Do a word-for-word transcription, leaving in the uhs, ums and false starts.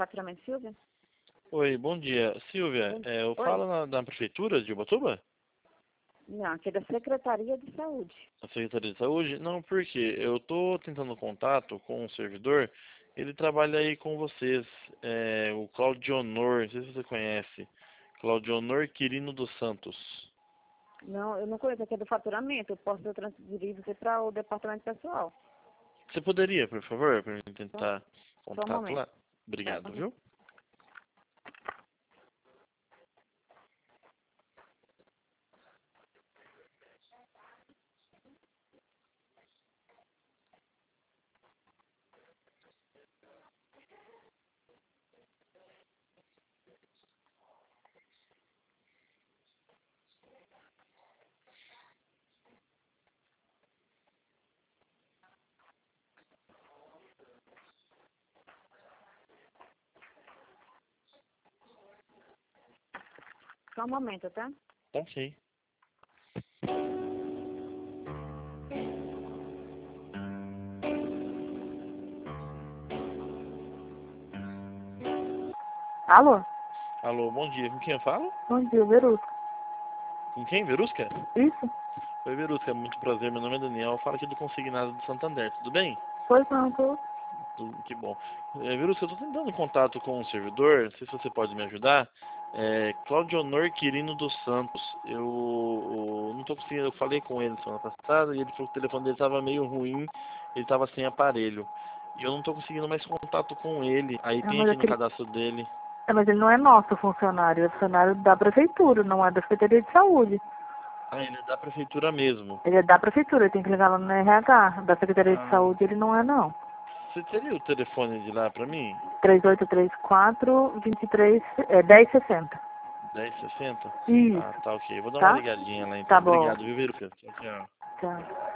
Faturamento Silvia? Oi, bom dia. Silvia, Bom- é, eu Oi. falo na, na prefeitura de Ubatuba? Não, aqui é da Secretaria de Saúde. Na Secretaria de Saúde? Não, porque eu tô tentando contato com um servidor, ele trabalha aí com vocês, é, o Claudionor, não sei se você conhece, Claudionor Quirino dos Santos. Não, eu não conheço, aqui é do faturamento. Eu posso transferir você para o departamento pessoal. Você poderia, por favor, para mim Só, tentar só um contato momento. lá? Obrigado, viu? Só um momento, tá? Ok. Alô? Alô, bom dia. Com quem eu falo? Bom dia, Verusca. Com quem? Verusca? Isso? Oi, Verusca, muito prazer. Meu nome é Daniel. Eu falo aqui do Consignado do Santander. Tudo bem? Pois não, tô. Tudo, que bom. É, Verusca, eu estou tentando contato com um servidor. Não sei se você pode me ajudar. É Claudionor Quirino dos Santos. Eu, eu não estou conseguindo. Eu falei com ele semana passada e ele falou que o telefone dele estava meio ruim. Ele estava sem aparelho. E eu não estou conseguindo mais contato com ele. Aí É, tem mas, aqui no aquele... cadastro dele. é, mas ele não é nosso funcionário, é funcionário da prefeitura, não é da Secretaria de Saúde. Ah, ele é da prefeitura mesmo. Ele é da prefeitura, ele tem que ligar lá no R H. Da Secretaria de Ah, Saúde ele não é, não. você teria o telefone de lá para mim? três oito três quatro, dois três, é, dez sessenta. dez sessenta? Isso, Ah, tá ok. Vou dar uma tá? ligadinha lá então. Tá bom. Obrigado, viu, Verusca? Tchau, tchau. Tchau.